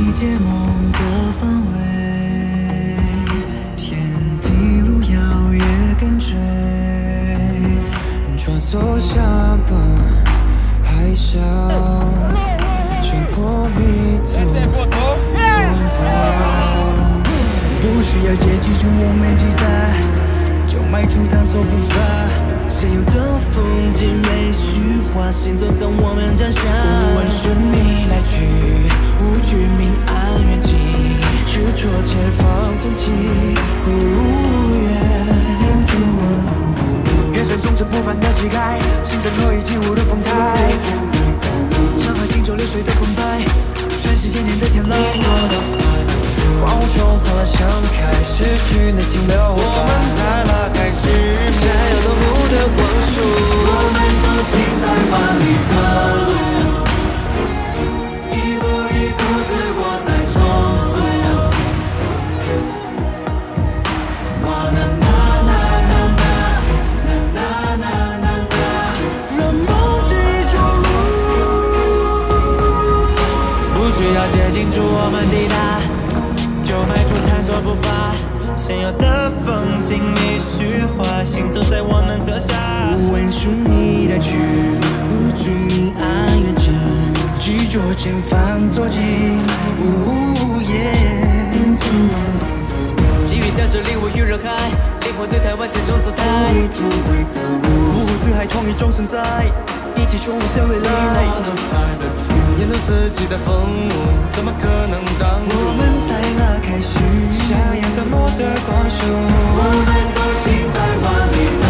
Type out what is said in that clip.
解梦的方位，天地路遥越跟追，穿梭下本海啸，穿破迷途风暴。不需要阶级，就我没期待，就迈出探索步伐。谁有的风景没虚化，行走在我们脚下。无问顺逆来去，无惧明暗远近，执着前方踪迹。原神忠诚不凡的气概，心正合一起舞的风采。沧海行舟流水的澎湃，传世千年的天籁。荒芜中灿烂盛开，失去内心留白。我们在拉开序幕，闪耀夺目的光束。我们独行在万里的路，一步一步自我在重塑。哇啦啦啦啦啦啦啦啦，让梦记中路。不需要接近，助我们抵达。就迈出探索步伐，想要的风景没虚化，行走在我们脚下。无问顺逆来去，无惧明暗远征，执着前方踪迹。给予将这领悟于人海，灵魂对台湾千种姿态。五湖四海，同一种存在，一起冲无限未来。眼动四季的风物，怎么可能挡住？我们在拉开序幕，想要的我的光束。我们独行在万里的